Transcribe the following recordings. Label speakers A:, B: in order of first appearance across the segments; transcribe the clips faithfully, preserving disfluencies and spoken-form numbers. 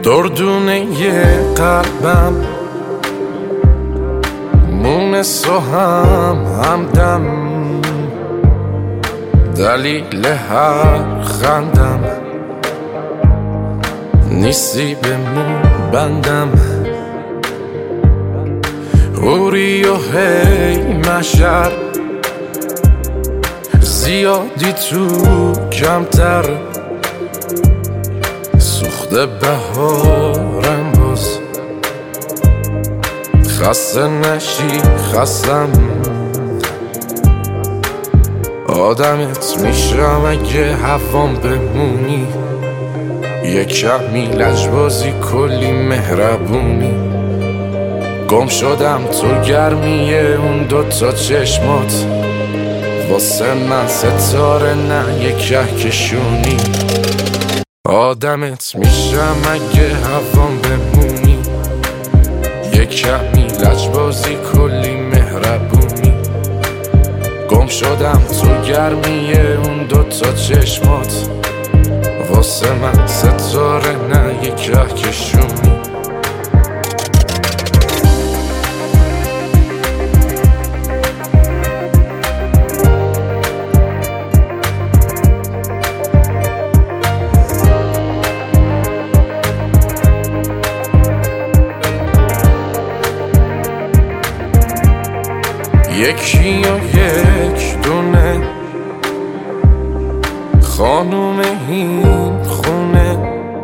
A: دردونه قلبم مونس و هم همدم، دلیل هر خندم نیستی به مون بندم. اوری و هی مشر زیادی تو کمتر، سوخته بهارم باز خسته نشی خستم. آدمت میشم اگه هوام بمونی، یه کمی لجبازی کلی مهربونی. گم شدم تو گرمیه اون دوتا چشمات، واسه من ستاره نه یه کهکشونی. آدمت میشم اگه هوام بمونی، یه کمی لجبازی کلی مهربونی. گم شدم تو گرمیه اون دوتا چشمات، واسه من ستاره نه یه کهکشونی. یکی و یک دونه خانوم این خونه،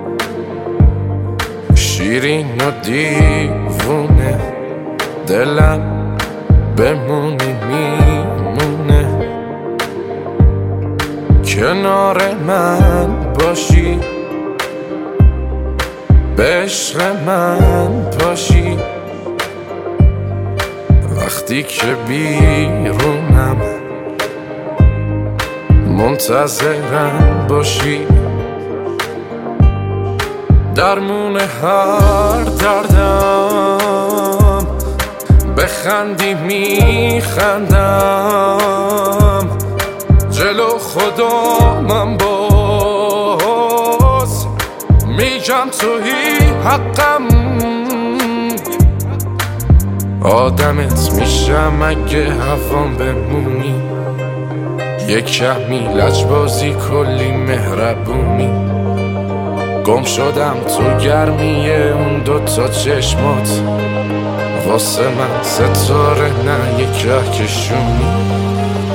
A: شیرین و دیوونه، دلم بمونی میمونه. کنار من باشی، به عشق من پاشی، وقتی که بیرونم منتظرم باشی. درمون هر دردم بخندی میخندم، جلو خدا من باز میگم توی حقم. آدمت میشم اگه هوام بمونی، یه کمی لجبازی کلی مهربونی. گم شدم تو گرمیه اون دوتا چشمات، واسه من ستاره نه یه کهکشونی.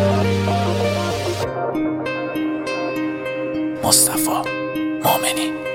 B: مصطفی مومنی.